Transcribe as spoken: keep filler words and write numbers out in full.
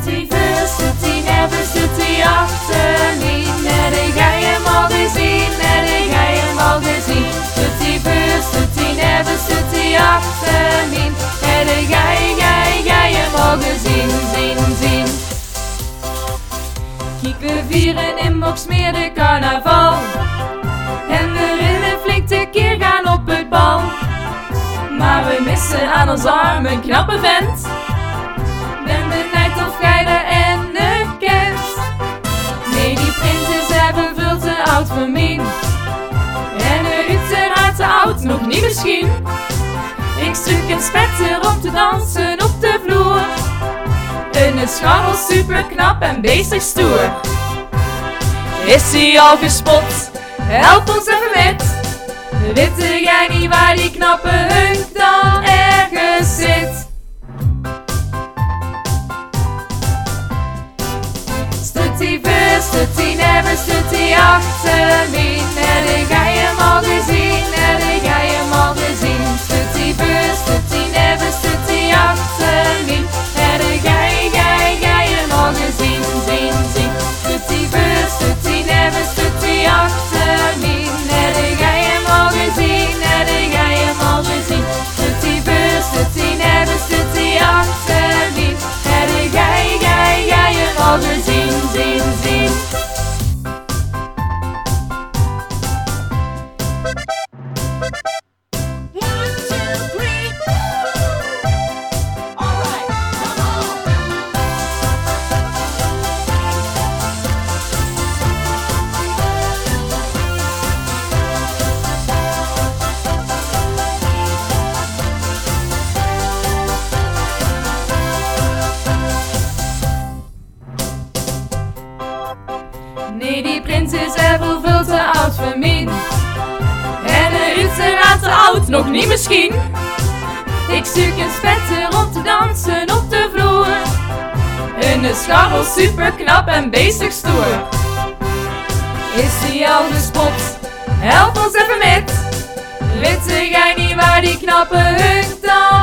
Stutie voor, stutie hebben, stutie achterlien. Heb jij hem al gezien, heb jij hem al gezien? Stutie voor, stutie hebben, stutie achterlien. Heb jij, jij, jij hem al gezien, zien, zien. Kijk, we vieren in Boxmeer de carnaval. En we willen flink tekeer gaan op het bal. Maar we missen aan ons arm een knappe vent. Ben benijd of gij de ene kent. Nee, die prins is even veel te oud voor mij. En de uiteraard te oud, nog niet misschien. Ik stuk een spetter om te dansen op de vloer. Een scharrel super knap en beestig stoer. Is hij al gespot? Help ons even met. Weet jij niet waar die knappe hunk dan ergens zit? Stutie voor, stutie never, stutie achterlien. Heb jij hem al gezien, heb jij hem al gezien? Stutie voor, stutie never, stutie achterlien. Heb jij, jij, jij hem al gezien, zien, zien? Stutie voor, stutie never, stutie achterlien. Heb jij hem al gezien, heb jij hem al gezien? Stutie voor, stutie never, stutie achterlien. Heb jij, jij, jij hem al gezien, zien, zien? Nee, die prins is even veel te oud voor mij. En de uiteraard te oud, nog niet misschien. Ik zoek een spetter om te dansen op de vloer. Een scharrel super knap en beestig stoer. Is hij al gespot? Help ons even met. Weet jij niet waar die knappe hunk dan